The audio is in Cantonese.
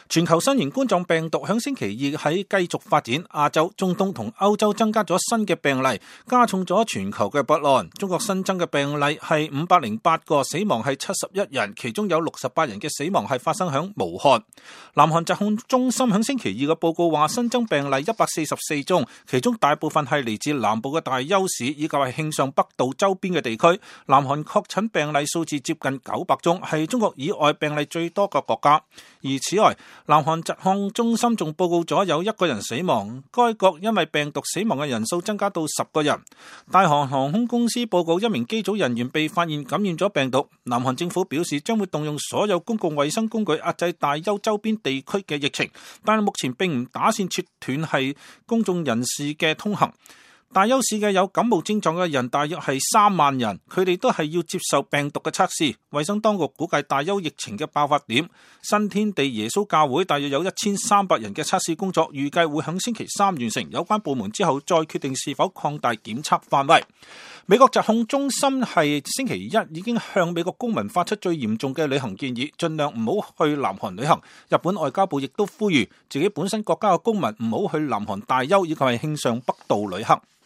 全球新型冠狀病毒響星期二喺繼續發展，亞洲、中東同歐洲增加咗新嘅病例，加重咗全球嘅不安。中國新增嘅病例係508個，死亡係71人，其中有68人嘅死亡係發生響武漢。南韓疾控中心響星期二嘅報告話，新增病例144宗，其中大部分係嚟自南部嘅大邱市以及係慶尚北道周邊嘅地區。南韓確診病例數字接近900宗，係中國以外病例最多嘅國家。而此外，南韓疾控中心仲報告咗有1個人死亡，該國因為病毒死亡嘅人數增加到10個人。大韓航空公司報告1名機組人員被發現感染咗病毒。南韓政府表示將會動用所有公共衛生工具壓制大邱周邊地區嘅疫情，但係目前並唔打算切斷係公眾人士嘅通行。大邱市嘅有感冒症狀嘅人大約係3萬人，佢哋都係要接受病毒嘅測試。衛生當局估計大邱疫情嘅爆發點新天地耶穌教會大約有1300人嘅測試工作，預計會喺星期3完成。有關部門之後再決定是否擴大檢測範圍。美國疾控中心係星期一已經向美國公民發出最嚴重嘅旅行建議，盡量唔好去南韓旅行。日本外交部亦都呼籲自己本身國家嘅公民唔好去南韓大邱以及係慶尚北道旅行。